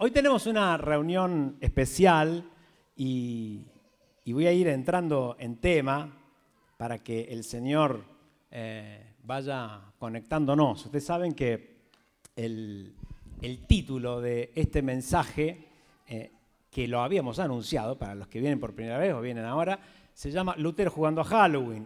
Hoy tenemos una reunión especial y voy a ir entrando en tema para que el Señor vaya conectándonos. Ustedes saben que el título de este mensaje, que lo habíamos anunciado para los que vienen por primera vez o vienen ahora, se llama Lutero jugando a Halloween,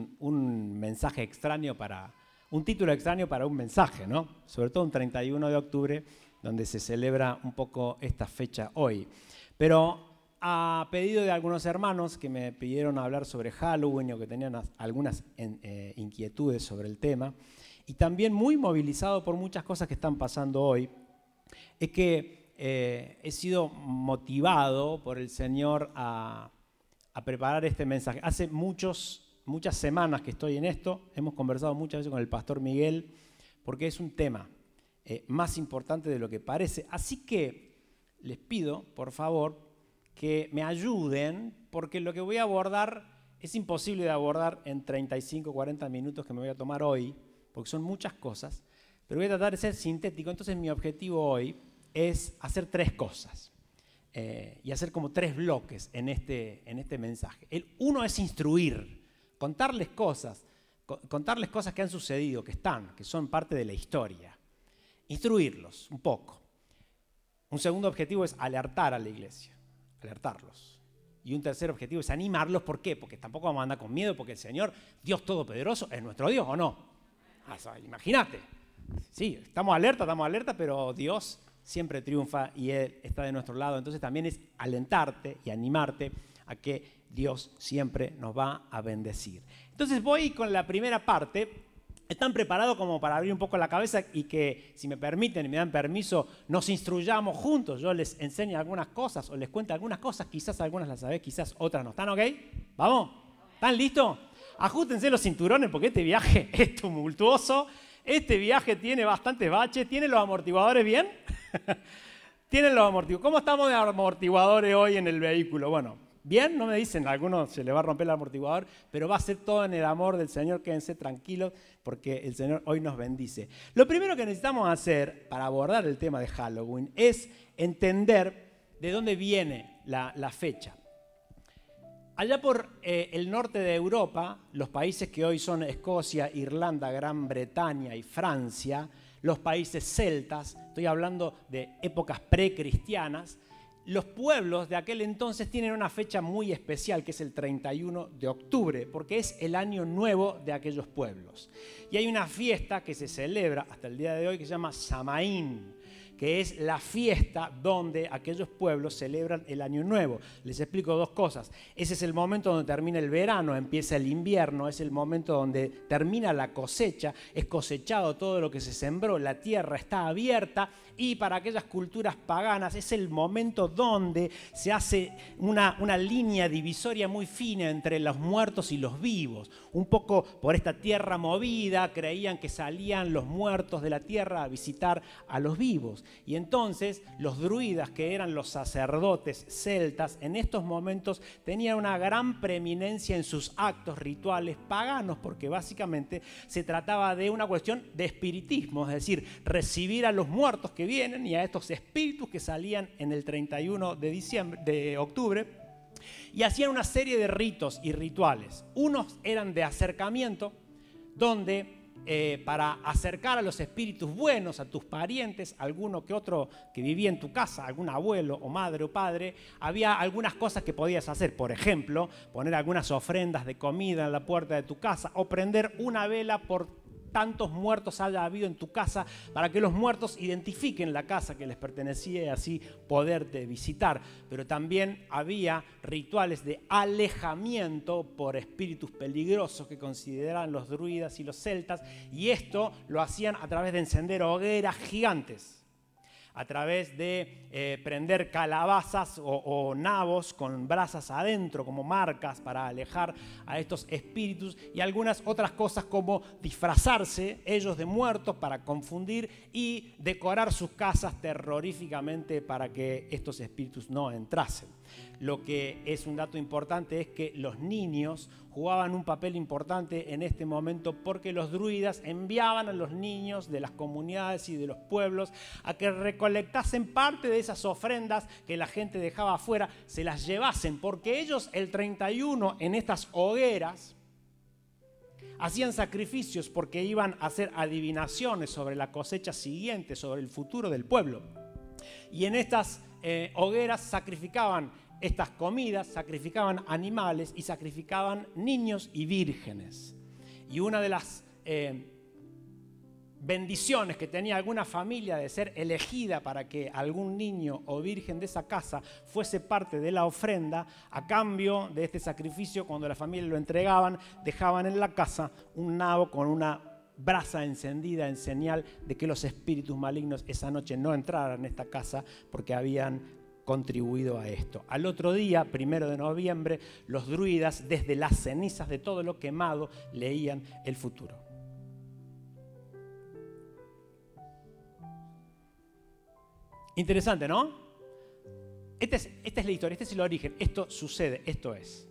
un mensaje extraño un título extraño para un mensaje, ¿no? Sobre todo un 31 de octubre, donde se celebra un poco esta fecha hoy. Pero a pedido de algunos hermanos que me pidieron hablar sobre Halloween o que tenían algunas inquietudes sobre el tema, y también muy movilizado por muchas cosas que están pasando hoy, es que he sido motivado por el Señor a preparar este mensaje. Hace muchas semanas que estoy en esto, hemos conversado muchas veces con el pastor Miguel, porque es un tema más importante de lo que parece. Así que les pido, por favor, que me ayuden, porque lo que voy a abordar es imposible de abordar en 35, 40 minutos que me voy a tomar hoy, porque son muchas cosas, pero voy a tratar de ser sintético. Entonces mi objetivo hoy es hacer tres cosas y hacer como tres bloques en este mensaje. El uno es instruir, contarles cosas que han sucedido, que son parte de la historia. Instruirlos un poco. Un segundo objetivo es alertar a la iglesia, alertarlos. Y un tercer objetivo es animarlos. ¿Por qué? Porque tampoco vamos a andar con miedo, porque el Señor, Dios Todopoderoso, es nuestro Dios, ¿o no? Imagínate. Sí, estamos alerta, pero Dios siempre triunfa y Él está de nuestro lado. Entonces también es alentarte y animarte a que Dios siempre nos va a bendecir. Entonces voy con la primera parte. ¿Están preparados como para abrir un poco la cabeza y que, si me permiten y me dan permiso, nos instruyamos juntos? Yo les enseño algunas cosas o les cuento algunas cosas, quizás algunas las sabés, quizás otras no. ¿Están ok? ¿Vamos? ¿Están listos? Ajustense los cinturones porque este viaje es tumultuoso. Este viaje tiene bastantes baches. ¿Tienen los amortiguadores bien? ¿Tienen los amortiguadores? ¿Cómo estamos de amortiguadores hoy en el vehículo? Bueno, bien, no me dicen, a algunos se le va a romper el amortiguador, pero va a ser todo en el amor del Señor. Quédense tranquilos porque el Señor hoy nos bendice. Lo primero que necesitamos hacer para abordar el tema de Halloween es entender de dónde viene la fecha. Allá por el norte de Europa, los países que hoy son Escocia, Irlanda, Gran Bretaña y Francia, los países celtas, estoy hablando de épocas precristianas, los pueblos de aquel entonces tienen una fecha muy especial, que es el 31 de octubre, porque es el año nuevo de aquellos pueblos. Y hay una fiesta que se celebra hasta el día de hoy que se llama Samaín, que es la fiesta donde aquellos pueblos celebran el año nuevo. Les explico dos cosas. Ese es el momento donde termina el verano, empieza el invierno, es el momento donde termina la cosecha, es cosechado todo lo que se sembró, la tierra está abierta, y para aquellas culturas paganas es el momento donde se hace una línea divisoria muy fina entre los muertos y los vivos. Un poco por esta tierra movida creían que salían los muertos de la tierra a visitar a los vivos. Y entonces los druidas, que eran los sacerdotes celtas, en estos momentos tenían una gran preeminencia en sus actos rituales paganos, porque básicamente se trataba de una cuestión de espiritismo, es decir, recibir a los muertos que vienen y a estos espíritus que salían en el 31 de octubre, y hacían una serie de ritos y rituales. Unos eran de acercamiento, donde para acercar a los espíritus buenos, a tus parientes, alguno que otro que vivía en tu casa, algún abuelo o madre o padre, había algunas cosas que podías hacer. Por ejemplo, poner algunas ofrendas de comida en la puerta de tu casa o prender una vela por tantos muertos haya habido en tu casa, para que los muertos identifiquen la casa que les pertenecía y así poderte visitar. Pero también había rituales de alejamiento por espíritus peligrosos que consideraban los druidas y los celtas, y esto lo hacían a través de encender hogueras gigantes, a través de prender calabazas o nabos con brasas adentro como marcas para alejar a estos espíritus, y algunas otras cosas como disfrazarse ellos de muertos para confundir y decorar sus casas terroríficamente para que estos espíritus no entrasen. Lo que es un dato importante es que los niños jugaban un papel importante en este momento, porque los druidas enviaban a los niños de las comunidades y de los pueblos a que recolectasen parte de esas ofrendas que la gente dejaba afuera, se las llevasen, porque ellos el 31 en estas hogueras hacían sacrificios porque iban a hacer adivinaciones sobre la cosecha siguiente, sobre el futuro del pueblo. Y en estas hogueras sacrificaban estas comidas, sacrificaban animales y sacrificaban niños y vírgenes. Y una de las bendiciones que tenía alguna familia de ser elegida para que algún niño o virgen de esa casa fuese parte de la ofrenda, a cambio de este sacrificio, cuando la familia lo entregaban, dejaban en la casa un nabo con una brasa encendida en señal de que los espíritus malignos esa noche no entraran en esta casa porque habían contribuido a esto. Al otro día, 1 de noviembre, los druidas, desde las cenizas de todo lo quemado, leían el futuro. Interesante, ¿no? Esta es la historia, este es el origen, esto sucede, esto es.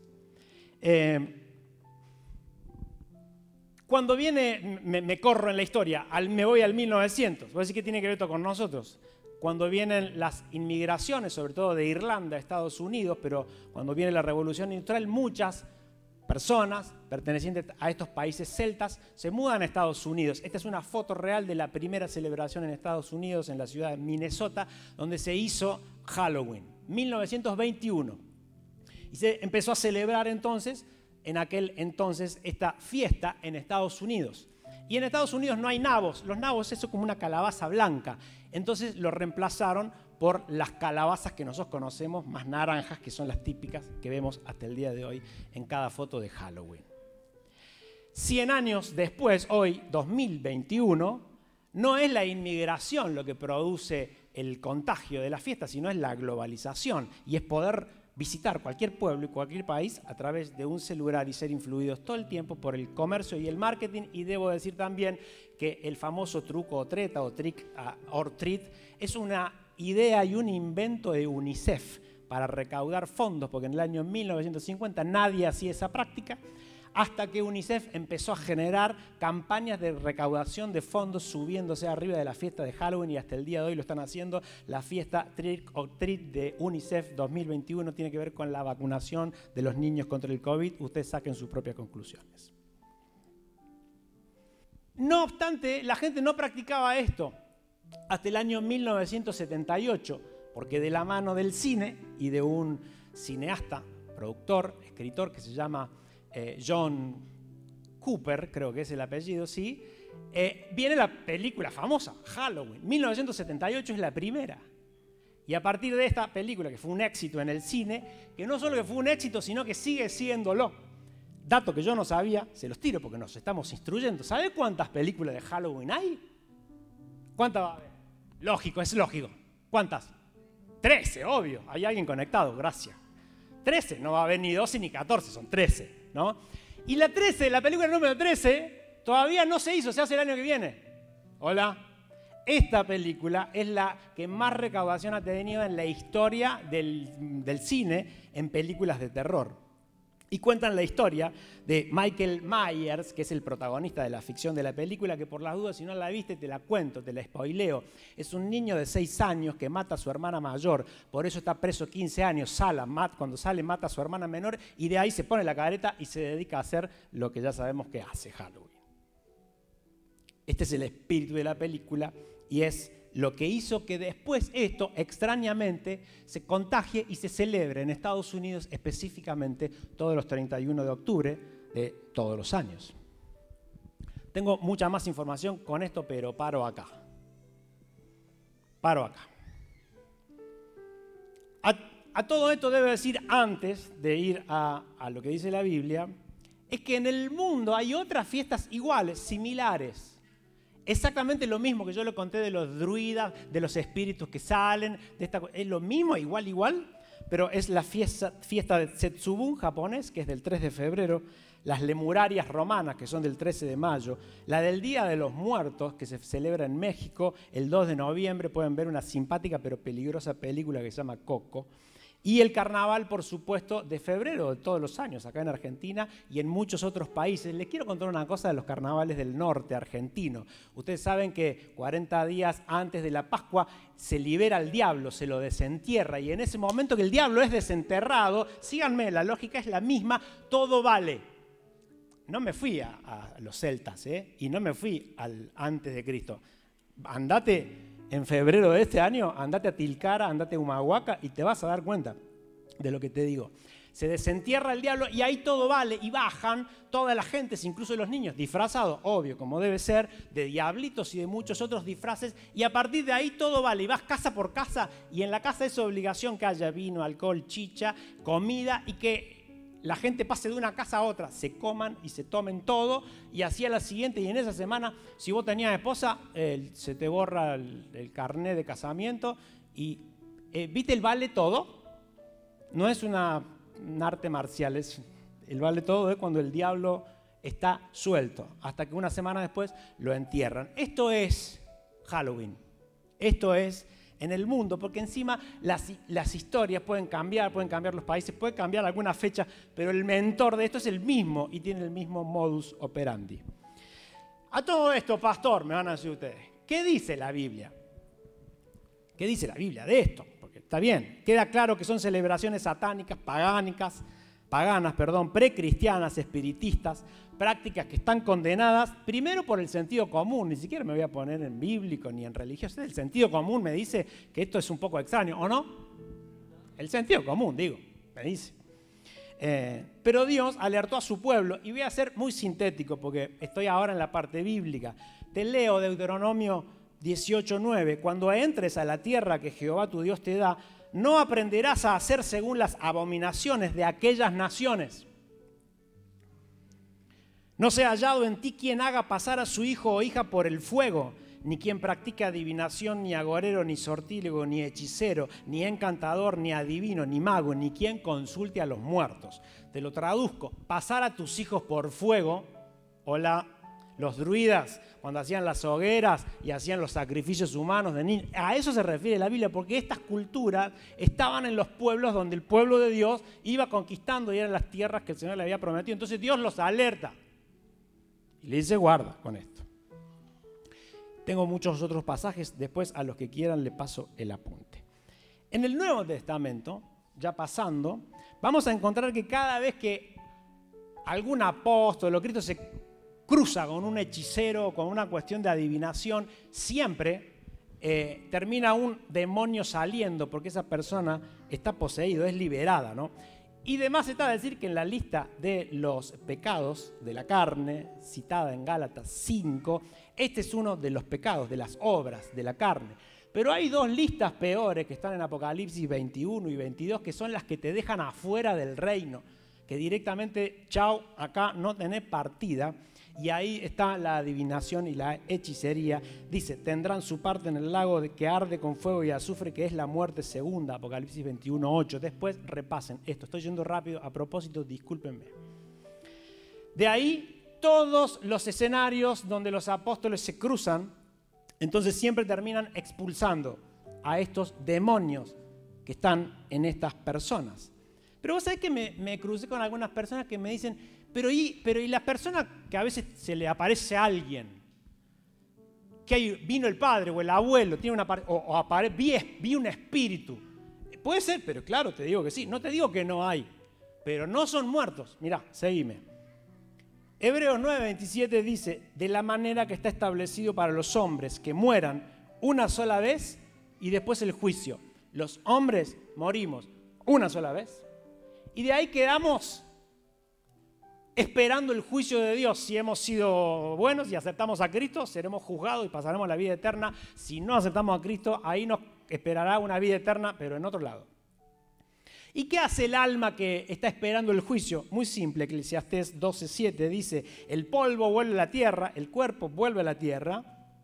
Cuando viene, me corro en la historia, me voy al 1900, voy a decir que tiene que ver esto con nosotros. Cuando vienen las inmigraciones, sobre todo de Irlanda a Estados Unidos, pero cuando viene la Revolución Industrial, muchas personas pertenecientes a estos países celtas se mudan a Estados Unidos. Esta es una foto real de la primera celebración en Estados Unidos, en la ciudad de Minnesota, donde se hizo Halloween, 1921. Y se empezó a celebrar entonces, en aquel entonces, esta fiesta en Estados Unidos. Y en Estados Unidos no hay nabos. Los nabos es como una calabaza blanca. Entonces lo reemplazaron por las calabazas que nosotros conocemos, más naranjas, que son las típicas que vemos hasta el día de hoy en cada foto de Halloween. 100 años después, hoy, 2021, no es la inmigración lo que produce el contagio de la fiesta, sino es la globalización. Y es poder visitar cualquier pueblo y cualquier país a través de un celular y ser influidos todo el tiempo por el comercio y el marketing. Y debo decir también que el famoso truco o treta o trick or treat es una idea y un invento de UNICEF para recaudar fondos, porque en el año 1950 nadie hacía esa práctica, hasta que UNICEF empezó a generar campañas de recaudación de fondos subiéndose arriba de la fiesta de Halloween, y hasta el día de hoy lo están haciendo. La fiesta Trick or Treat de UNICEF 2021 tiene que ver con la vacunación de los niños contra el COVID. Ustedes saquen sus propias conclusiones. No obstante, la gente no practicaba esto hasta el año 1978, porque de la mano del cine y de un cineasta, productor, escritor que se llama John Cooper, creo que es el apellido, sí, viene la película famosa, Halloween. 1978 es la primera. Y a partir de esta película, que fue un éxito en el cine, que no solo que fue un éxito, sino que sigue siéndolo. Dato que yo no sabía, se los tiro porque nos estamos instruyendo. ¿Sabe cuántas películas de Halloween hay? ¿Cuántas va a haber? Lógico, es lógico. ¿Cuántas? 13, obvio. Hay alguien conectado, gracias. 13, no va a haber ni 12 ni 14, son 13, ¿no? Y la 13, la película número 13, todavía no se hizo, se hace el año que viene. Hola. Esta película es la que más recaudación ha tenido en la historia del cine en películas de terror. Y cuentan la historia de Michael Myers, que es el protagonista de la ficción de la película, que por las dudas, si no la viste, te la cuento, te la spoileo. Es un niño de 6 años que mata a su hermana mayor, por eso está preso 15 años, cuando sale mata a su hermana menor, y de ahí se pone la careta y se dedica a hacer lo que ya sabemos que hace Halloween. Este es el espíritu de la película y es lo que hizo que después esto, extrañamente, se contagie y se celebre en Estados Unidos, específicamente todos los 31 de octubre de todos los años. Tengo mucha más información con esto, pero paro acá. A todo esto debo decir, antes de ir a lo que dice la Biblia, es que en el mundo hay otras fiestas iguales, similares. Exactamente lo mismo que yo le conté de los druidas, de los espíritus que salen, es lo mismo, igual, pero es la fiesta de Setsubun japonés, que es del 3 de febrero, las lemurarias romanas, que son del 13 de mayo, la del Día de los Muertos, que se celebra en México el 2 de noviembre, pueden ver una simpática pero peligrosa película que se llama Coco, Y el carnaval, por supuesto, de febrero de todos los años, acá en Argentina y en muchos otros países. Les quiero contar una cosa de los carnavales del norte argentino. Ustedes saben que 40 días antes de la Pascua se libera al diablo, se lo desentierra. Y en ese momento que el diablo es desenterrado, síganme, la lógica es la misma, todo vale. No me fui a los celtas, y no me fui al antes de Cristo. Andate en febrero de este año, andate a Tilcara, andate a Humahuaca y te vas a dar cuenta de lo que te digo. Se desentierra el diablo y ahí todo vale y bajan toda la gente, incluso los niños, disfrazados, obvio, como debe ser, de diablitos y de muchos otros disfraces, y a partir de ahí todo vale. Y vas casa por casa y en la casa es obligación que haya vino, alcohol, chicha, comida y que la gente pase de una casa a otra, se coman y se tomen todo, y así a la siguiente, y en esa semana, si vos tenías esposa, se te borra el carnet de casamiento, y ¿viste el vale todo? No es un arte marcial, el vale todo es cuando el diablo está suelto, hasta que una semana después lo entierran. Esto es Halloween, esto es en el mundo, porque encima las historias pueden cambiar los países, puede cambiar alguna fecha, pero el mentor de esto es el mismo y tiene el mismo modus operandi. A todo esto, pastor, me van a decir ustedes, ¿qué dice la Biblia? ¿Qué dice la Biblia de esto? Porque está bien, queda claro que son celebraciones satánicas, paganas, precristianas, espiritistas, prácticas que están condenadas primero por el sentido común, ni siquiera me voy a poner en bíblico ni en religioso, el sentido común me dice que esto es un poco extraño, ¿o no? El sentido común, digo, me dice. Pero Dios alertó a su pueblo, y voy a ser muy sintético porque estoy ahora en la parte bíblica. Te leo Deuteronomio 18:9, cuando entres a la tierra que Jehová tu Dios te da, no aprenderás a hacer según las abominaciones de aquellas naciones. No sea hallado en ti quien haga pasar a su hijo o hija por el fuego, ni quien practique adivinación, ni agorero, ni sortílego, ni hechicero, ni encantador, ni adivino, ni mago, ni quien consulte a los muertos. Te lo traduzco, pasar a tus hijos por fuego, los druidas, cuando hacían las hogueras y hacían los sacrificios humanos de niños. A eso se refiere la Biblia, porque estas culturas estaban en los pueblos donde el pueblo de Dios iba conquistando y eran las tierras que el Señor le había prometido. Entonces Dios los alerta y le dice guarda con esto. Tengo muchos otros pasajes, después a los que quieran le paso el apunte. En el Nuevo Testamento, ya pasando, vamos a encontrar que cada vez que algún apóstol o Cristo se cruza con un hechicero, con una cuestión de adivinación, siempre termina un demonio saliendo porque esa persona está poseída, es liberada, ¿no? Y además está a decir que en la lista de los pecados de la carne, citada en Gálatas 5, este es uno de los pecados, de las obras de la carne. Pero hay dos listas peores que están en Apocalipsis 21 y 22, que son las que te dejan afuera del reino, que directamente, chau, acá no tenés partida. Y ahí está la adivinación y la hechicería. Dice, tendrán su parte en el lago que arde con fuego y azufre, que es la muerte segunda, Apocalipsis 21:8. Después repasen esto. Estoy yendo rápido, a propósito, discúlpenme. De ahí, todos los escenarios donde los apóstoles se cruzan, entonces siempre terminan expulsando a estos demonios que están en estas personas. Pero vos sabés que me crucé con algunas personas que me dicen, pero ¿y la persona que a veces se le aparece a alguien? Que vino el padre o el abuelo, vi un espíritu. Puede ser, pero claro, te digo que sí. No te digo que no hay, pero no son muertos. Mirá, seguime. Hebreos 9:27 dice, de la manera que está establecido para los hombres que mueran una sola vez y después el juicio. Los hombres morimos una sola vez y de ahí quedamos esperando el juicio de Dios. Si hemos sido buenos y aceptamos a Cristo, seremos juzgados y pasaremos la vida eterna. Si no aceptamos a Cristo, ahí nos esperará una vida eterna, pero en otro lado. ¿Y qué hace el alma que está esperando el juicio? Muy simple, Eclesiastés 12:7 dice, el polvo vuelve a la tierra, el cuerpo vuelve a la tierra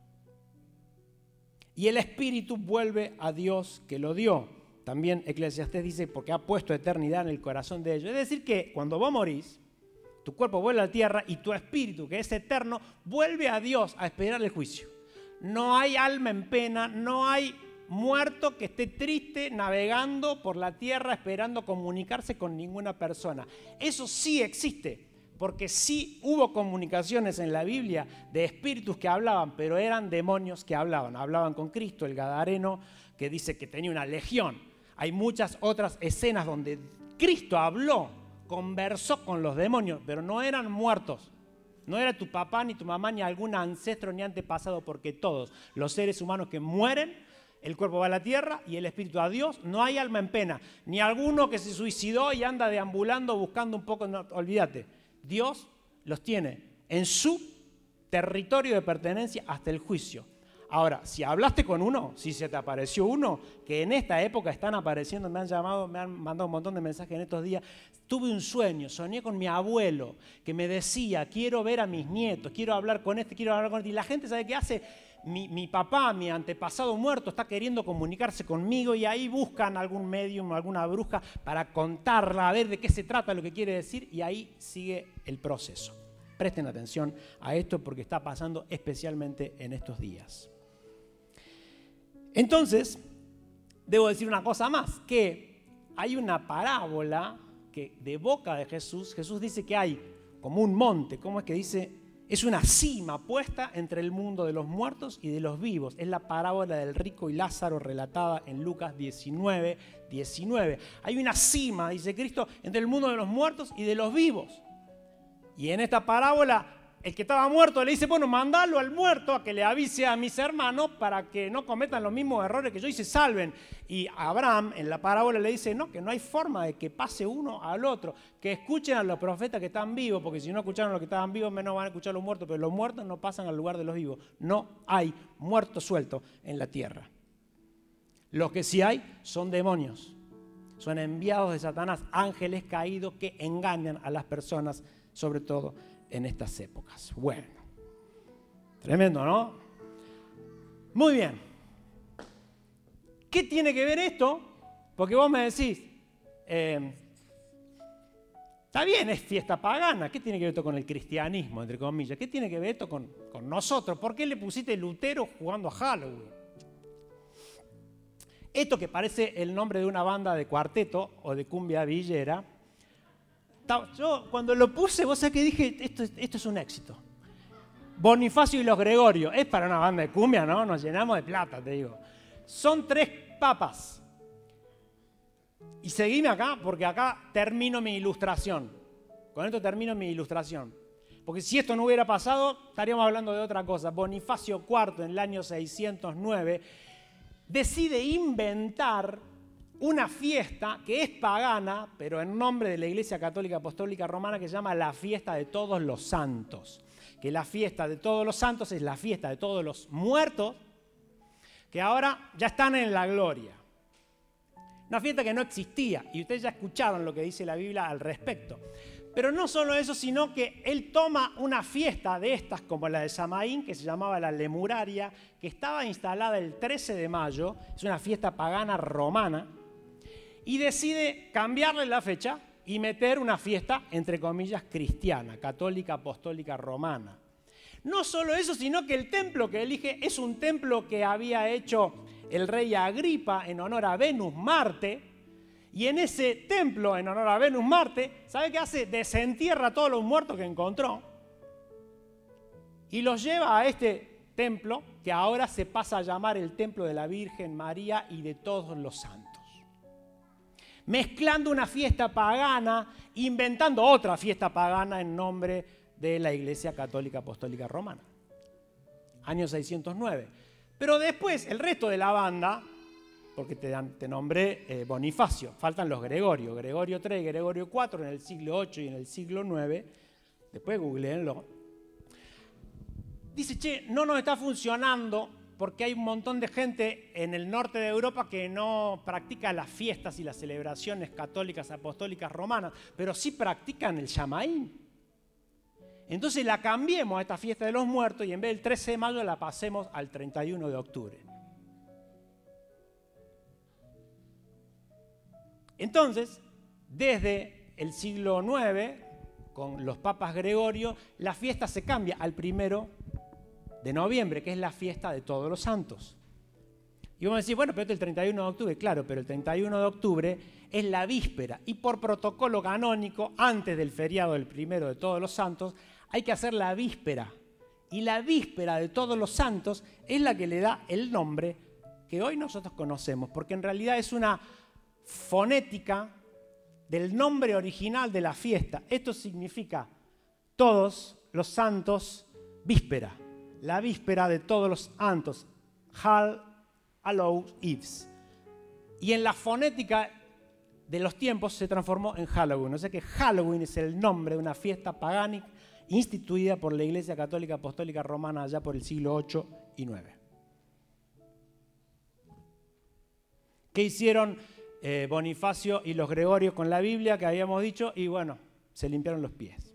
y el espíritu vuelve a Dios que lo dio. También Eclesiastés dice, porque ha puesto eternidad en el corazón de ellos. Es decir que cuando vos morís, tu cuerpo vuelve a la tierra y tu espíritu, que es eterno, vuelve a Dios a esperar el juicio. No hay alma en pena, no hay muerto que esté triste navegando por la tierra esperando comunicarse con ninguna persona. Eso sí existe, porque sí hubo comunicaciones en la Biblia de espíritus que hablaban, pero eran demonios que hablaban. Hablaban con Cristo, el Gadareno, que dice que tenía una legión. Hay muchas otras escenas donde Cristo habló, conversó con los demonios, pero no eran muertos. No era tu papá, ni tu mamá, ni algún ancestro, ni antepasado, porque todos los seres humanos que mueren, el cuerpo va a la tierra y el espíritu a Dios, no hay alma en pena. Ni alguno que se suicidó y anda deambulando buscando un poco, no, olvídate. Dios los tiene en su territorio de pertenencia hasta el juicio. Ahora, si hablaste con uno, si se te apareció uno, que en esta época están apareciendo, me han llamado, me han mandado un montón de mensajes en estos días. Tuve un sueño, soñé con mi abuelo que me decía, quiero ver a mis nietos, quiero hablar con este, quiero hablar con este. Y la gente, ¿sabe qué hace? Mi papá, mi antepasado muerto, está queriendo comunicarse conmigo y ahí buscan algún medium, alguna bruja para contarla, a ver de qué se trata, lo que quiere decir, y ahí sigue el proceso. Presten atención a esto porque está pasando especialmente en estos días. Entonces, debo decir una cosa más, que hay una parábola que de boca de Jesús dice que hay como un monte, ¿cómo es que dice? Es una cima puesta entre el mundo de los muertos y de los vivos. Es la parábola del rico y Lázaro relatada en Lucas 19. Hay una cima, dice Cristo, entre el mundo de los muertos y de los vivos. Y en esta parábola, el que estaba muerto le dice, bueno, mandalo al muerto a que le avise a mis hermanos para que no cometan los mismos errores que yo y se salven. Y Abraham en la parábola le dice, no, que no hay forma de que pase uno al otro, que escuchen a los profetas que están vivos, porque si no escucharon a los que estaban vivos, menos van a escuchar a los muertos, pero los muertos no pasan al lugar de los vivos. No hay muertos sueltos en la tierra. Los que sí hay son demonios, son enviados de Satanás, ángeles caídos que engañan a las personas, sobre todo en estas épocas. Bueno, tremendo, ¿no? Muy bien. ¿Qué tiene que ver esto? Porque vos me decís, está bien, es fiesta pagana. ¿Qué tiene que ver esto con el cristianismo, entre comillas? ¿Qué tiene que ver esto con nosotros? ¿Por qué le pusiste Lutero jugando a Halloween? Esto que parece el nombre de una banda de cuarteto o de cumbia villera, yo cuando lo puse, vos sabés que dije, esto es un éxito. Bonifacio y los Gregorio, es para una banda de cumbia, ¿no? Nos llenamos de plata, te digo. Son 3 papas. Y seguime acá, porque acá termino mi ilustración. Con esto termino mi ilustración. Porque si esto no hubiera pasado, estaríamos hablando de otra cosa. Bonifacio IV, en el año 609, decide inventar una fiesta que es pagana, pero en nombre de la Iglesia Católica Apostólica Romana, que se llama la fiesta de todos los santos. Que la fiesta de todos los santos es la fiesta de todos los muertos, que ahora ya están en la gloria. Una fiesta que no existía, y ustedes ya escucharon lo que dice la Biblia al respecto. Pero no solo eso, sino que él toma una fiesta de estas, como la de Samaín, que se llamaba la Lemuraria, que estaba instalada el 13 de mayo, es una fiesta pagana romana, y decide cambiarle la fecha y meter una fiesta, entre comillas, cristiana, católica, apostólica, romana. No solo eso, sino que el templo que elige es un templo que había hecho el rey Agripa en honor a Venus Marte, y en ese templo en honor a Venus Marte, ¿sabe qué hace? Desentierra a todos los muertos que encontró y los lleva a este templo que ahora se pasa a llamar el templo de la Virgen María y de todos los santos. Mezclando una fiesta pagana, inventando otra fiesta pagana en nombre de la Iglesia Católica Apostólica Romana. Año 609. Pero después, el resto de la banda, porque te nombré Bonifacio, faltan los Gregorio, Gregorio III y Gregorio IV en el siglo VIII y en el siglo IX, después googleenlo, dice, che, no nos está funcionando porque hay un montón de gente en el norte de Europa que no practica las fiestas y las celebraciones católicas, apostólicas, romanas, pero sí practican el Samaín. Entonces la cambiemos a esta fiesta de los muertos y en vez del 13 de mayo la pasemos al 31 de octubre. Entonces, desde el siglo IX, con los papas Gregorio, la fiesta se cambia al 1 de noviembre, que es la fiesta de todos los santos. Y vamos a decir, bueno, pero este es el 31 de octubre. Claro, pero el 31 de octubre es la víspera. Y por protocolo canónico, antes del feriado del 1 de Todos los Santos, hay que hacer la víspera. Y la víspera de Todos los Santos es la que le da el nombre que hoy nosotros conocemos, porque en realidad es una fonética del nombre original de la fiesta. Esto significa Todos los Santos víspera, la víspera de Todos los Santos, All Hallows Eves. Y en la fonética de los tiempos se transformó en Halloween. O sea que Halloween es el nombre de una fiesta pagana instituida por la Iglesia Católica Apostólica Romana allá por el siglo 8 y 9. ¿Qué hicieron Bonifacio y los Gregorios con la Biblia que habíamos dicho? Y bueno, se limpiaron los pies.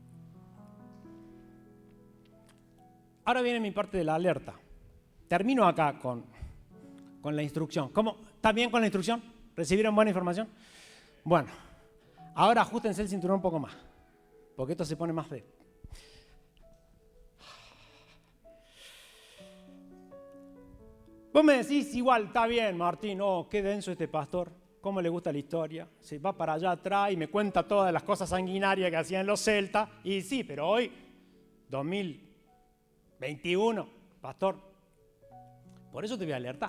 Ahora viene mi parte de la alerta. Termino acá con la instrucción. ¿Cómo? ¿Está bien con la instrucción? ¿Recibieron buena información? Bueno, ahora ajustense el cinturón un poco más, porque esto se pone más de... Vos me decís igual, está bien, Martín, oh, qué denso este pastor, cómo le gusta la historia, se va para allá atrás y me cuenta todas las cosas sanguinarias que hacían los celtas, y sí, pero hoy, 2021, pastor, por eso te voy a alertar.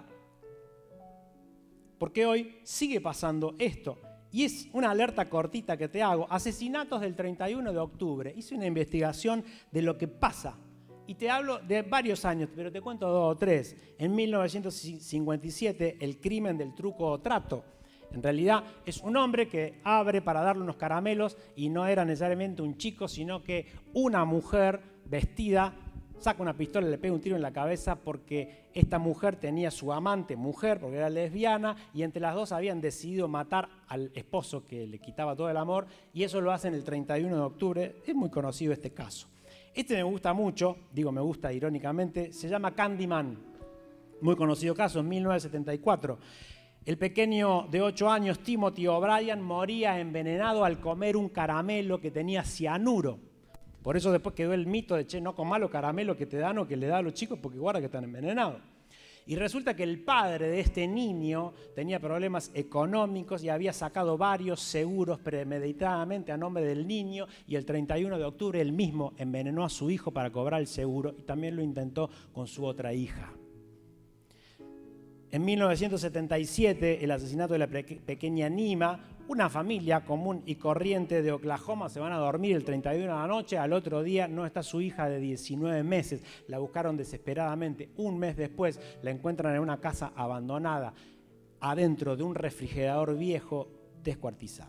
Porque hoy sigue pasando esto. Y es una alerta cortita que te hago. Asesinatos del 31 de octubre. Hice una investigación de lo que pasa. Y te hablo de varios años, pero te cuento 2 o 3. En 1957, el crimen del truco o trato. En realidad es un hombre que abre para darle unos caramelos y no era necesariamente un chico, sino que una mujer vestida saca una pistola y le pega un tiro en la cabeza porque esta mujer tenía su amante mujer, porque era lesbiana, y entre las dos habían decidido matar al esposo que le quitaba todo el amor, y eso lo hacen el 31 de octubre. Es muy conocido este caso. Este me gusta mucho, digo me gusta irónicamente, se llama Candyman. Muy conocido caso, en 1974. El pequeño de 8 años, Timothy O'Brien, moría envenenado al comer un caramelo que tenía cianuro. Por eso después quedó el mito de, che, no comas los caramelos que te dan o que le dan a los chicos porque guarda que están envenenados. Y resulta que el padre de este niño tenía problemas económicos y había sacado varios seguros premeditadamente a nombre del niño, y el 31 de octubre él mismo envenenó a su hijo para cobrar el seguro, y también lo intentó con su otra hija. En 1977, el asesinato de la pequeña Nima. Una familia común y corriente de Oklahoma se van a dormir el 31 de la noche, al otro día no está su hija de 19 meses, la buscaron desesperadamente, un mes después la encuentran en una casa abandonada, adentro de un refrigerador viejo, descuartizada.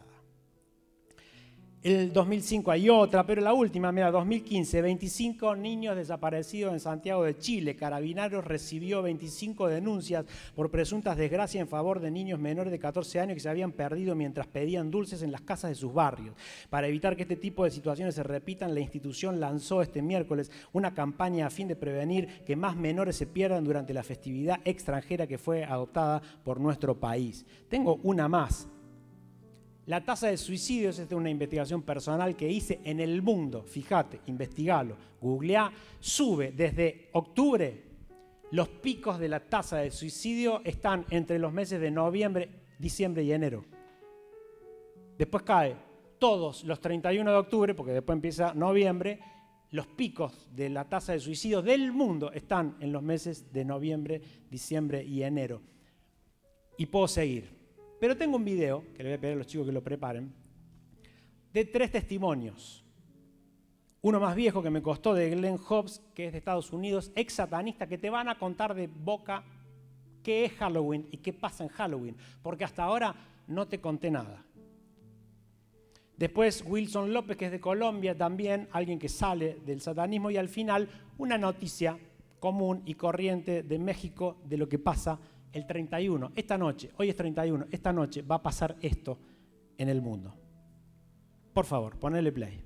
El 2005 hay otra, pero la última, mira, 2015, 25 niños desaparecidos en Santiago de Chile. Carabineros recibió 25 denuncias por presuntas desgracias en favor de niños menores de 14 años que se habían perdido mientras pedían dulces en las casas de sus barrios. Para evitar que este tipo de situaciones se repitan, la institución lanzó este miércoles una campaña a fin de prevenir que más menores se pierdan durante la festividad extranjera que fue adoptada por nuestro país. Tengo una más. La tasa de suicidios, esta es una investigación personal que hice en el mundo, fíjate, investigalo, googleá, sube desde octubre. Los picos de la tasa de suicidio están entre los meses de noviembre, diciembre y enero. Después cae todos los 31 de octubre, porque después empieza noviembre. Los picos de la tasa de suicidio del mundo están en los meses de noviembre, diciembre y enero. Y puedo seguir. Pero tengo un video, que le voy a pedir a los chicos que lo preparen, de 3 testimonios. Uno más viejo que me costó, de Glenn Hobbs, que es de Estados Unidos, ex satanista, que te van a contar de boca qué es Halloween y qué pasa en Halloween, porque hasta ahora no te conté nada. Después Wilson López, que es de Colombia también, alguien que sale del satanismo, y al final una noticia común y corriente de México de lo que pasa el 31, esta noche, hoy es 31, esta noche va a pasar esto en el mundo. Por favor, ponele play.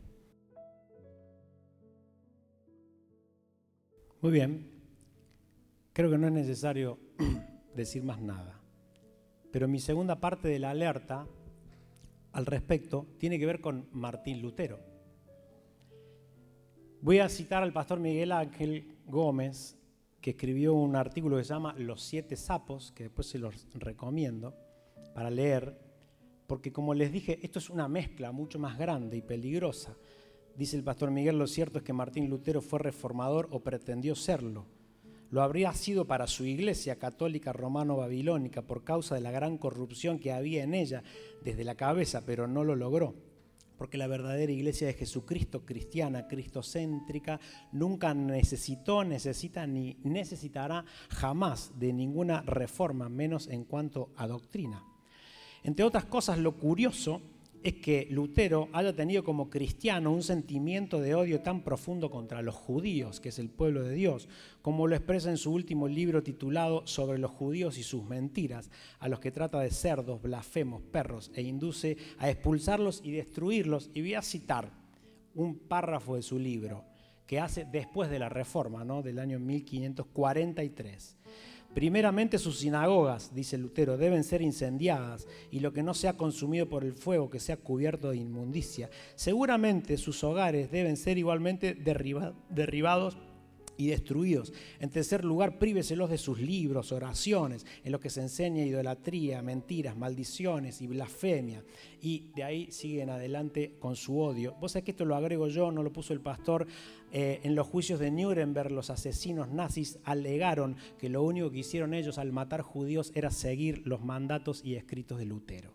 Muy bien, creo que no es necesario decir más nada, pero mi segunda parte de la alerta al respecto tiene que ver con Martín Lutero. Voy a citar al pastor Miguel Ángel Gómez que escribió un artículo que se llama Los 7 sapos, que después se los recomiendo para leer, porque como les dije, esto es una mezcla mucho más grande y peligrosa. Dice el pastor Miguel, lo cierto es que Martín Lutero fue reformador o pretendió serlo. Lo habría sido para su iglesia católica romano-babilónica por causa de la gran corrupción que había en ella desde la cabeza, pero no lo logró. Porque la verdadera iglesia de Jesucristo, cristiana, cristocéntrica, nunca necesita ni necesitará jamás de ninguna reforma, menos en cuanto a doctrina. Entre otras cosas, lo curioso es que Lutero haya tenido como cristiano un sentimiento de odio tan profundo contra los judíos, que es el pueblo de Dios, como lo expresa en su último libro titulado Sobre los judíos y sus mentiras, a los que trata de cerdos, blasfemos, perros, e induce a expulsarlos y destruirlos. Y voy a citar un párrafo de su libro, que hace después de la Reforma, ¿no?, del año 1543. Primeramente sus sinagogas, dice Lutero, deben ser incendiadas y lo que no sea consumido por el fuego que sea cubierto de inmundicia. Seguramente sus hogares deben ser igualmente derribados y destruidos. En tercer lugar, príveselos de sus libros, oraciones, en los que se enseña idolatría, mentiras, maldiciones y blasfemia. Y de ahí siguen adelante con su odio. Vos sabés que esto lo agrego yo, no lo puso el pastor. En los juicios de Nuremberg, los asesinos nazis alegaron que lo único que hicieron ellos al matar judíos era seguir los mandatos y escritos de Lutero.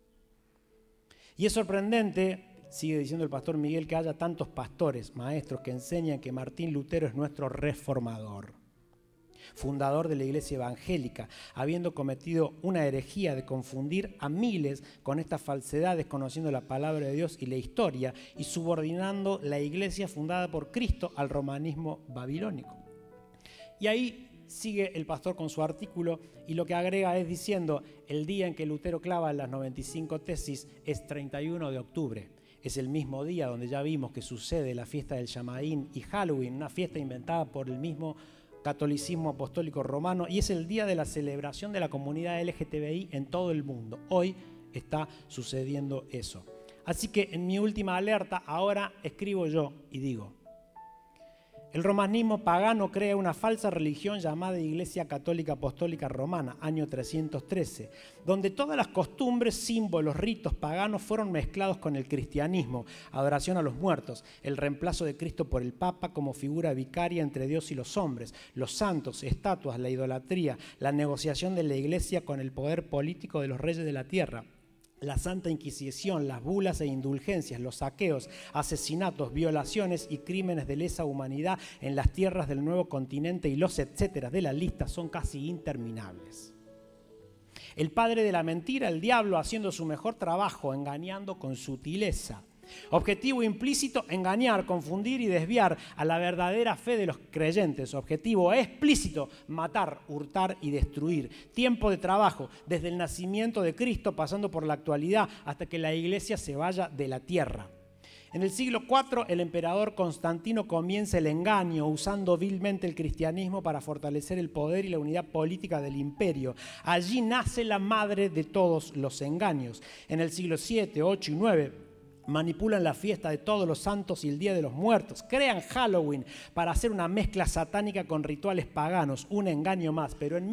Y es sorprendente, sigue diciendo el pastor Miguel, que haya tantos pastores, maestros que enseñan que Martín Lutero es nuestro reformador, fundador de la iglesia evangélica, habiendo cometido una herejía de confundir a miles con estas falsedades, conociendo la palabra de Dios y la historia, y subordinando la iglesia fundada por Cristo al romanismo babilónico. Y ahí sigue el pastor con su artículo y lo que agrega es diciendo, el día en que Lutero clava las 95 tesis es 31 de octubre. Es el mismo día donde ya vimos que sucede la fiesta del Yamaín y Halloween, una fiesta inventada por el mismo catolicismo apostólico romano, y es el día de la celebración de la comunidad LGTBI en todo el mundo. Hoy está sucediendo eso. Así que en mi última alerta ahora escribo yo y digo, el romanismo pagano crea una falsa religión llamada Iglesia Católica Apostólica Romana, año 313, donde todas las costumbres, símbolos, ritos paganos fueron mezclados con el cristianismo, adoración a los muertos, el reemplazo de Cristo por el Papa como figura vicaria entre Dios y los hombres, los santos, estatuas, la idolatría, la negociación de la Iglesia con el poder político de los reyes de la tierra, la Santa Inquisición, las bulas e indulgencias, los saqueos, asesinatos, violaciones y crímenes de lesa humanidad en las tierras del nuevo continente y los etcétera de la lista son casi interminables. El padre de la mentira, el diablo, haciendo su mejor trabajo, engañando con sutileza. Objetivo implícito, engañar, confundir y desviar a la verdadera fe de los creyentes. Objetivo explícito, matar, hurtar y destruir. Tiempo de trabajo, desde el nacimiento de Cristo, pasando por la actualidad, hasta que la iglesia se vaya de la tierra. En el siglo IV, el emperador Constantino comienza el engaño, usando vilmente el cristianismo para fortalecer el poder y la unidad política del imperio. Allí nace la madre de todos los engaños. En el siglo VII, VIII y IX, manipulan la fiesta de todos los santos y el Día de los Muertos. Crean Halloween para hacer una mezcla satánica con rituales paganos, un engaño más. Pero en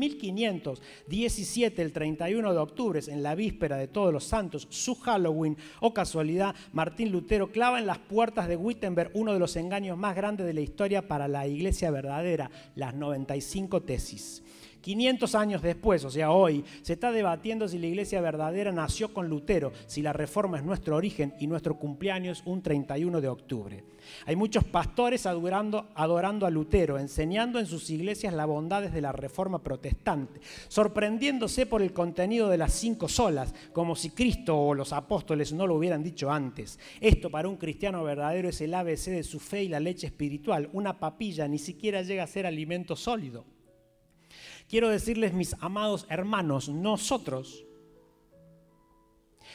1517, el 31 de octubre, en la víspera de todos los santos, su Halloween, o casualidad, Martín Lutero clava en las puertas de Wittenberg uno de los engaños más grandes de la historia para la iglesia verdadera, las 95 tesis. 500 años después, o sea, hoy, se está debatiendo si la iglesia verdadera nació con Lutero, si la reforma es nuestro origen y nuestro cumpleaños un 31 de octubre. Hay muchos pastores adorando a Lutero, enseñando en sus iglesias las bondades de la reforma protestante, sorprendiéndose por el contenido de las 5 solas, como si Cristo o los apóstoles no lo hubieran dicho antes. Esto para un cristiano verdadero es el ABC de su fe y la leche espiritual. Una papilla ni siquiera llega a ser alimento sólido. Quiero decirles, mis amados hermanos, nosotros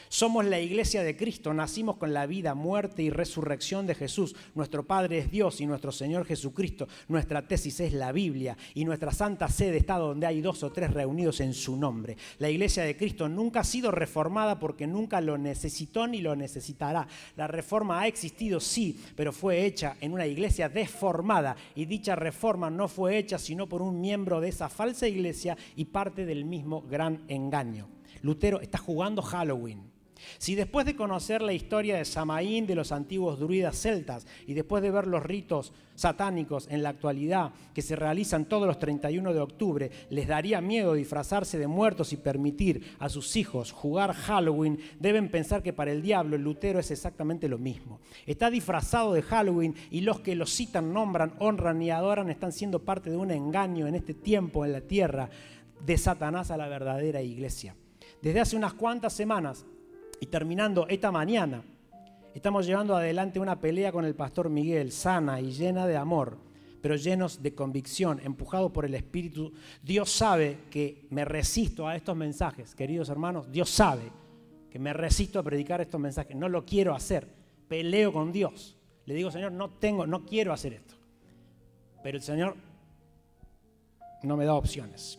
Somos la iglesia de Cristo, nacimos con la vida, muerte y resurrección de Jesús. Nuestro Padre es Dios y nuestro Señor Jesucristo. Nuestra tesis es la Biblia y nuestra santa sede está donde hay 2 o 3 reunidos en su nombre. La iglesia de Cristo nunca ha sido reformada porque nunca lo necesitó ni lo necesitará. La reforma ha existido, sí, pero fue hecha en una iglesia deformada y dicha reforma no fue hecha sino por un miembro de esa falsa iglesia y parte del mismo gran engaño. Lutero está jugando Halloween. Si después de conocer la historia de Samaín, de los antiguos druidas celtas, y después de ver los ritos satánicos en la actualidad que se realizan todos los 31 de octubre, les daría miedo disfrazarse de muertos y permitir a sus hijos jugar Halloween, deben pensar que para el diablo Lutero es exactamente lo mismo. Está disfrazado de Halloween y los que lo citan, nombran, honran y adoran están siendo parte de un engaño en este tiempo en la tierra de Satanás a la verdadera iglesia. Desde hace unas cuantas semanas y terminando esta mañana, estamos llevando adelante una pelea con el pastor Miguel, sana y llena de amor, pero llenos de convicción, empujados por el Espíritu. Dios sabe que me resisto a estos mensajes, queridos hermanos. Dios sabe que me resisto a predicar estos mensajes. No lo quiero hacer. Peleo con Dios. Le digo, Señor, no quiero hacer esto. Pero el Señor no me da opciones.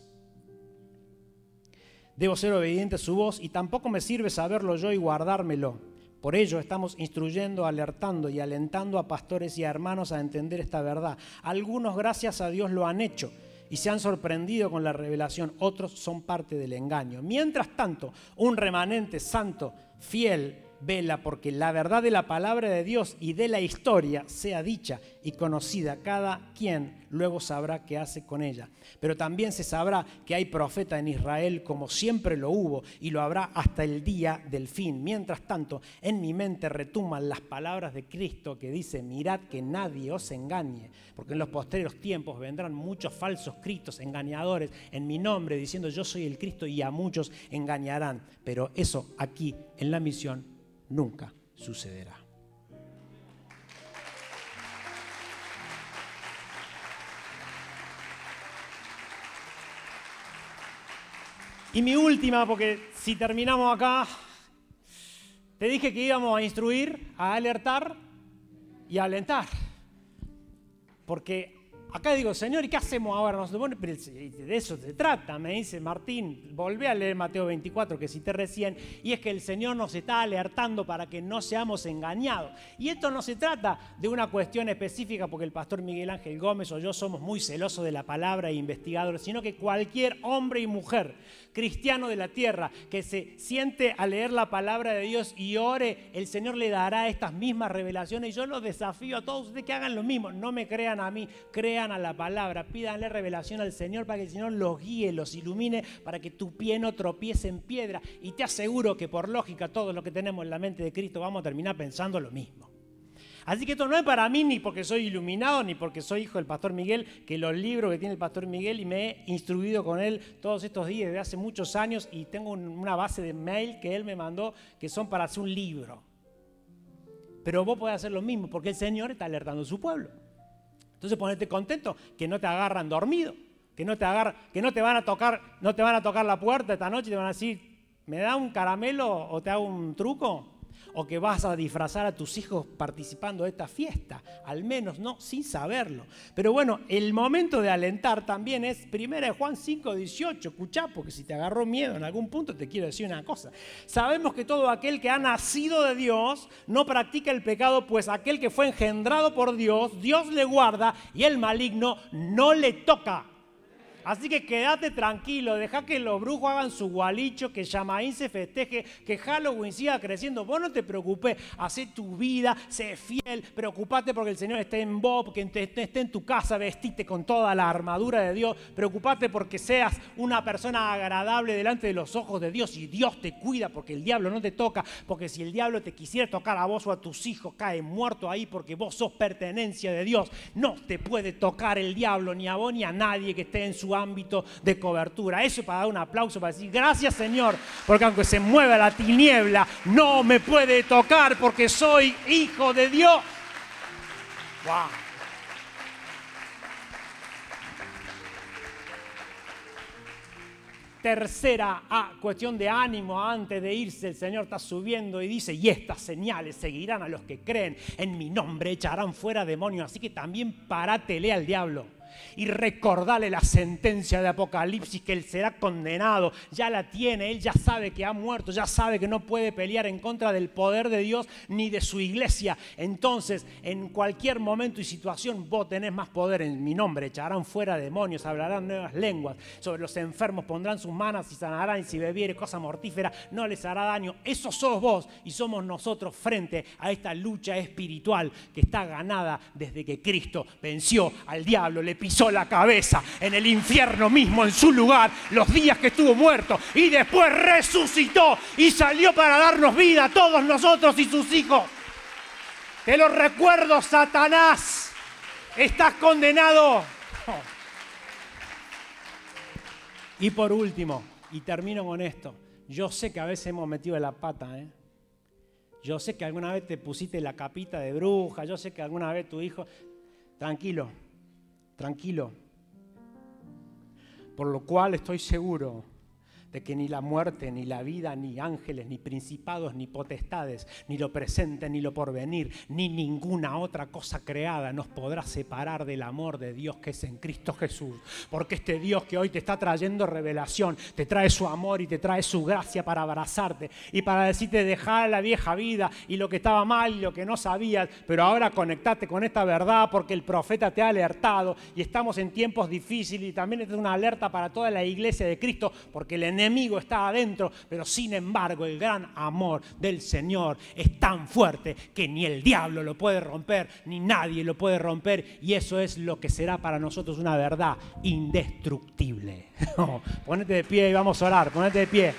Debo ser obediente a su voz y tampoco me sirve saberlo yo y guardármelo. Por ello estamos instruyendo, alertando y alentando a pastores y a hermanos a entender esta verdad. Algunos, gracias a Dios, lo han hecho y se han sorprendido con la revelación. Otros son parte del engaño. Mientras tanto, un remanente santo, fiel, vela porque la verdad de la palabra de Dios y de la historia sea dicha y conocida. Cada quien luego sabrá qué hace con ella. Pero también se sabrá que hay profeta en Israel como siempre lo hubo y lo habrá hasta el día del fin. Mientras tanto, en mi mente retumban las palabras de Cristo que dice: mirad que nadie os engañe, porque en los posteriores tiempos vendrán muchos falsos cristos engañadores en mi nombre diciendo yo soy el Cristo, y a muchos engañarán. Pero eso aquí en la misión nunca sucederá. Y mi última, porque si terminamos acá, te dije que íbamos a instruir, a alertar y a alentar. Porque acá digo, Señor, ¿y qué hacemos ahora? Bueno, pero de eso se trata, me dice Martín. Volvé a leer Mateo 24, que cité recién, y es que el Señor nos está alertando para que no seamos engañados. Y esto no se trata de una cuestión específica, porque el pastor Miguel Ángel Gómez o yo somos muy celosos de la palabra e investigadores, sino que cualquier hombre y mujer cristiano de la tierra que se siente a leer la palabra de Dios y ore, el Señor le dará estas mismas revelaciones. Y yo los desafío a todos ustedes que hagan lo mismo. No me crean a mí, crean a la palabra, pídanle revelación al Señor para que el Señor los guíe, los ilumine, para que tu pie no tropiece en piedra. Y te aseguro que por lógica todos los que tenemos en la mente de Cristo vamos a terminar pensando lo mismo. Así que esto no es para mí ni porque soy iluminado ni porque soy hijo del pastor Miguel, que los libros que tiene el pastor Miguel y me he instruido con él todos estos días desde hace muchos años, y tengo una base de mail que él me mandó que son para hacer un libro. Pero vos podés hacer lo mismo porque el Señor está alertando a su pueblo. Entonces ponete contento que no te agarran dormido, que no te van a tocar la puerta esta noche y te van a decir, ¿me da un caramelo o te hago un truco? O que vas a disfrazar a tus hijos participando de esta fiesta, al menos no, sin saberlo. Pero bueno, el momento de alentar también es 1 Juan 5:18, escuchá, porque si te agarró miedo en algún punto te quiero decir una cosa. Sabemos que todo aquel que ha nacido de Dios no practica el pecado, pues aquel que fue engendrado por Dios, Dios le guarda y el maligno no le toca. Así que quédate tranquilo, deja que los brujos hagan su gualicho, que Samaín se festeje, que Halloween siga creciendo. Vos no te preocupes, hacé tu vida, sé fiel, preocupate porque el Señor esté en vos, que esté en tu casa, vestite con toda la armadura de Dios, preocupate porque seas una persona agradable delante de los ojos de Dios y Dios te cuida porque el diablo no te toca, porque si el diablo te quisiera tocar a vos o a tus hijos, cae muerto ahí porque vos sos pertenencia de Dios. No te puede tocar el diablo ni a vos ni a nadie que esté en su ámbito de cobertura. Eso es para dar un aplauso, para decir gracias Señor, porque aunque se mueva la tiniebla no me puede tocar porque soy hijo de Dios. Wow. tercera cuestión de ánimo antes de irse. El Señor está subiendo y dice: y estas señales seguirán a los que creen. En mi nombre echarán fuera demonios. Así que también parátele al diablo y recordale la sentencia de Apocalipsis, que él será condenado. Ya la tiene, él ya sabe que ha muerto, ya sabe que no puede pelear en contra del poder de Dios ni de su iglesia. Entonces, en cualquier momento y situación, vos tenés más poder. En mi nombre echarán fuera demonios, hablarán nuevas lenguas, sobre los enfermos pondrán sus manos y sanarán, y si bebiere cosa mortífera no les hará daño. Eso sos vos y somos nosotros frente a esta lucha espiritual que está ganada desde que Cristo venció al diablo, le pisó la cabeza en el infierno mismo, en su lugar, los días que estuvo muerto, y después resucitó y salió para darnos vida a todos nosotros y sus hijos. Te lo recuerdo, Satanás, estás condenado. Y por último, y termino con esto, yo sé que a veces hemos metido la pata, Yo sé que alguna vez te pusiste la capita de bruja, yo sé que alguna vez tu hijo... Tranquilo. Por lo cual estoy seguro de que ni la muerte, ni la vida, ni ángeles, ni principados, ni potestades, ni lo presente, ni lo porvenir, ni ninguna otra cosa creada nos podrá separar del amor de Dios que es en Cristo Jesús. Porque este Dios que hoy te está trayendo revelación, te trae su amor y te trae su gracia para abrazarte y para decirte: dejar la vieja vida y lo que estaba mal y lo que no sabías, pero ahora conectate con esta verdad, porque el profeta te ha alertado y estamos en tiempos difíciles. Y también es una alerta para toda la iglesia de Cristo, porque el enemigo está adentro, pero sin embargo el gran amor del Señor es tan fuerte que ni el diablo lo puede romper, ni nadie lo puede romper, y eso es lo que será para nosotros una verdad indestructible. Ponete de pie y vamos a orar, ponete de pie.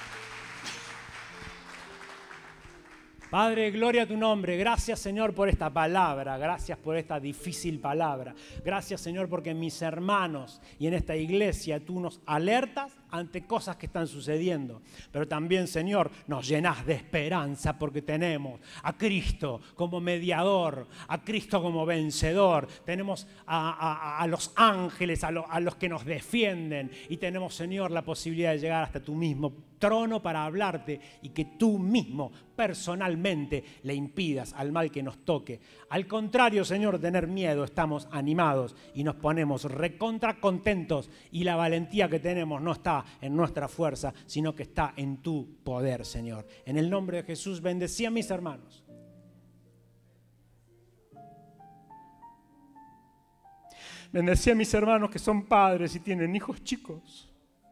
Padre, gloria a tu nombre. Gracias, Señor, por esta palabra. Gracias por esta difícil palabra. Gracias, Señor, porque mis hermanos y en esta iglesia tú nos alertas ante cosas que están sucediendo. Pero también, Señor, nos llenás de esperanza porque tenemos a Cristo como mediador, a Cristo como vencedor. Tenemos a los ángeles, a los que nos defienden. Y tenemos, Señor, la posibilidad de llegar hasta tu mismo trono para hablarte y que tú mismo personalmente le impidas al mal que nos toque. Al contrario, Señor, tener miedo, estamos animados y nos ponemos recontra contentos, y la valentía que tenemos no está en nuestra fuerza, sino que está en tu poder, Señor. En el nombre de Jesús, bendecí a mis hermanos. Bendecí a mis hermanos que son padres y tienen hijos chicos.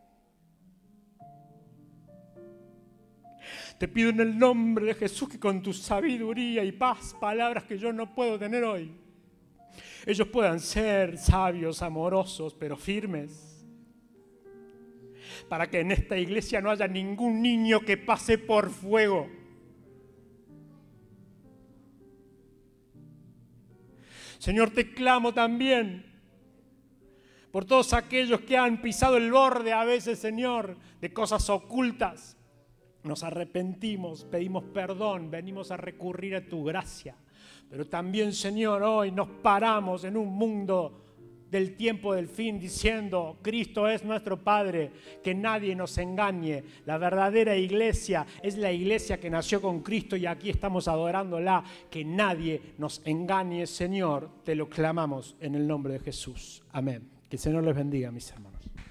Te pido en el nombre de Jesús que con tu sabiduría y paz, palabras que yo no puedo tener hoy, ellos puedan ser sabios, amorosos, pero firmes. Para que en esta iglesia no haya ningún niño que pase por fuego. Señor, te clamo también por todos aquellos que han pisado el borde a veces, Señor, de cosas ocultas. Nos arrepentimos, pedimos perdón, venimos a recurrir a tu gracia. Pero también, Señor, hoy nos paramos en un mundo del tiempo del fin diciendo: Cristo es nuestro Padre, que nadie nos engañe. La verdadera iglesia es la iglesia que nació con Cristo y aquí estamos adorándola. Que nadie nos engañe, Señor, te lo clamamos en el nombre de Jesús. Amén. Que el Señor les bendiga, mis hermanos.